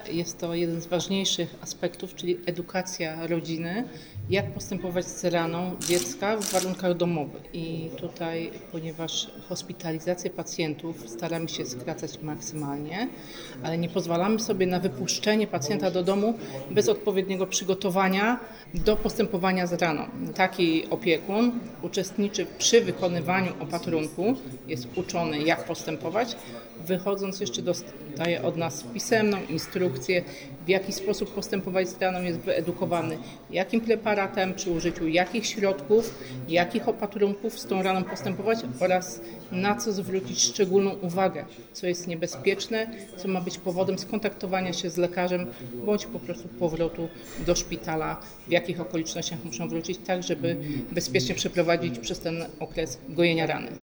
jest to jeden z ważniejszych aspektów, czyli edukacja rodziny, jak postępować z raną dziecka w warunkach domowych. I tutaj, ponieważ hospitalizację pacjentów staramy się skracać maksymalnie, ale nie pozwalamy sobie na wypuszczenie pacjenta do domu bez odpowiedniego przygotowania do postępowania z raną. Taki opiekun uczestniczy przy wykonywaniu opatrunku, jest uczony, jak postępować, wychodząc jeszcze dostaje od nas pisemną instrukcję, w jaki sposób postępować z raną, jest wyedukowany, jakim preparatem, przy użyciu jakich środków, jakich opatrunków z tą raną postępować oraz na co zwrócić szczególną uwagę, co jest niebezpieczne, co ma być powodem skontaktowania się z lekarzem bądź po prostu powrotu do szpitala, w jakich okolicznościach muszą wrócić, tak żeby bezpiecznie przeprowadzić przez ten okres gojenia rany.